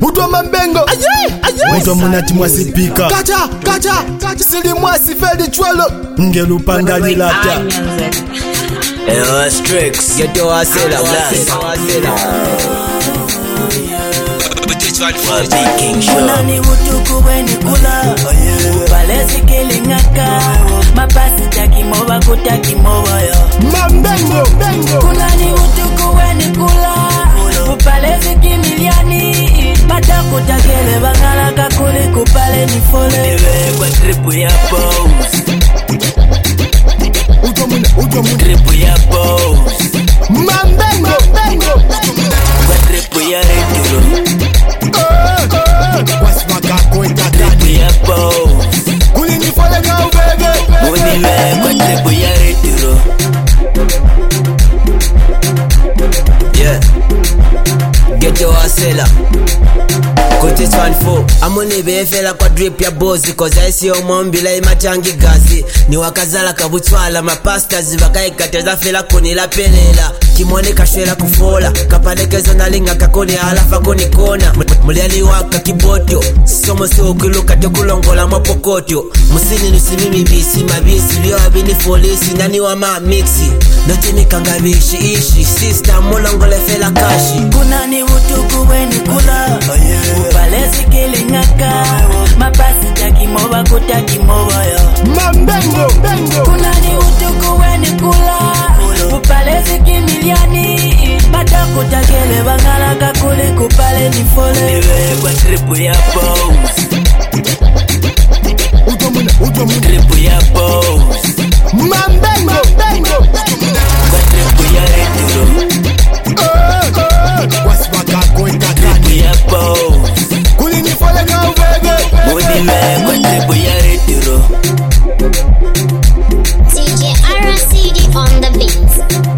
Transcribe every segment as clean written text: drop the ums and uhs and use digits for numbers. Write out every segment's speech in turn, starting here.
Utwa mambengo Utwa munati mwasipika Kacha Sili mwasi feli chwalo Ngelupanga lilata Strix Get your ass in a blast Unani utuku weni kula Upalezi kilingaka Mapasi taki moba kutaki moba yo Mambengo Unani utuku weni kula Upalezi kimiliani Mata kutakele bangala kakuli kupale ni fole Niwe kwa tripu ya boss Tripu ya boss Mambengo Kwa tripu ya retiro Tripu ya boss Kulini fole ka ubebe Uniwe kwa tripu ya retiro Yeah Get your ass in a Cut this one for I'm on the befela kwa drip ya bozi Cause I see your mom bila imachangi gazi Ni wakazala kabutwala mapastas Vakaikateza fela kuni la pelela Kimone kashwela kufola Kapalekezo nalinga kakoni halafa kuni kona Muliani waka kiboto Somo si ukiluka tokulongola mapokotyo Musini nusimimi bisi mabisi Liyo abini folisi nani wa mamixi Notimi kangabishi ishi Sister mulongole fela kashi Kunani utuku weni kula Upalezi kilingaka Mapasi taki moba kutaki moba yo Mambengo Kunani utuku weni kula Upalezi kimiliani Mata kutakele bangala kakuli kupale ni fole Niwe kwa tripu ya boss Tripu ya boss Mambengo Kwa tripu ya retiro Tripu ya boss Kulini fole ka ubebe Uniwe kwa tripu ya retiro DJ RCD on the beats.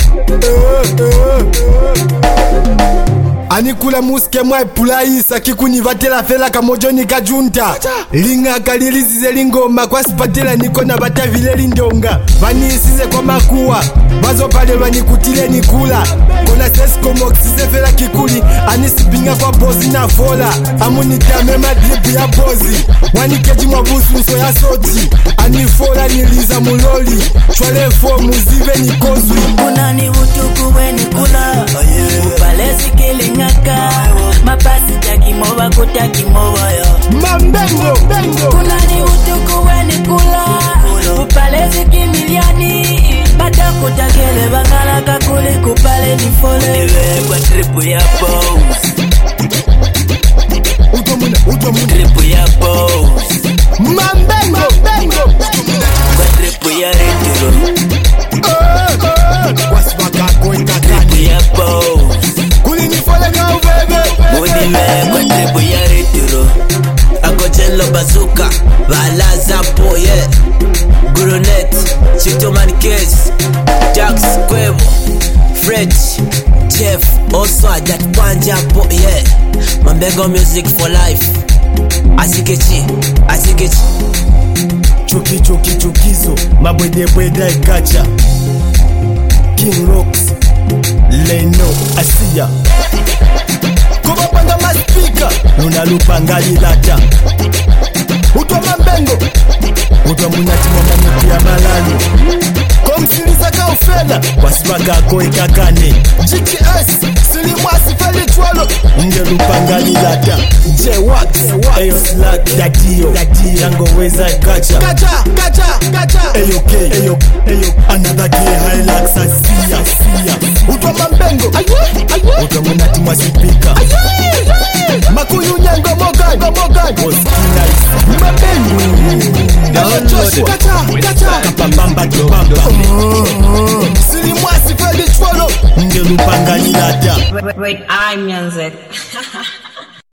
Anikula muske mwa pulaisa kikuni vatela fela kamojoni kajunta Linga kalilizize lingoma kwa sipatela nikona batavile lindonga Vanisize kwa makuwa Bazo pale vanikutile nikula Kona sesko moksize fela kikuli Anisipinga kwa bozi na fola Amunitame madripu ya bozi Wanikeji mwabusu nso ya soti Anifola niliza muloli Chwale fo muzive nikozwi Kunani utuku weni kula Upalezi kilingaka Mapasi taki moba kutaki moba yo Mambengo Kunani utuku weni kula Upalezi kimiliani Mata kutakele bangala kakuli kupale ni fole Niwe kwa tripu ya boss Tripu ya boss Mambengo Kwa tripu ya retiro Tripu ya boss Kulini fole ka ubebe Uniwe kwa tripu ya retiro Akojelo bazooka Valaza po yeah Gurunet Chitoman Case Jax Quebo Fred Jeff Also that panja po yeah Mambengo music for life Asikechi Chukizo Mabwede ikacha King Rocks Leno Asia Kubapanga maspika Lunalupanga lilata Utwa mambengo Utwa munati mwamamuti ya malalo Komsiliza ka ufela Wasipaka koe kakane GTS Silimwasi feli chwalo Ngelupanga lilata J-Wax Ayo Slack Dadio Yango weza kacha Ayo K Another K Hilux Asia Utwa mambengo Utwa munati mwasipika Makuyu nyango mogan Oskina Mambengo Kacha Kapambamba tupamba Silimwasi feli chwalo Ngelupanga lilata Wait, I'm music.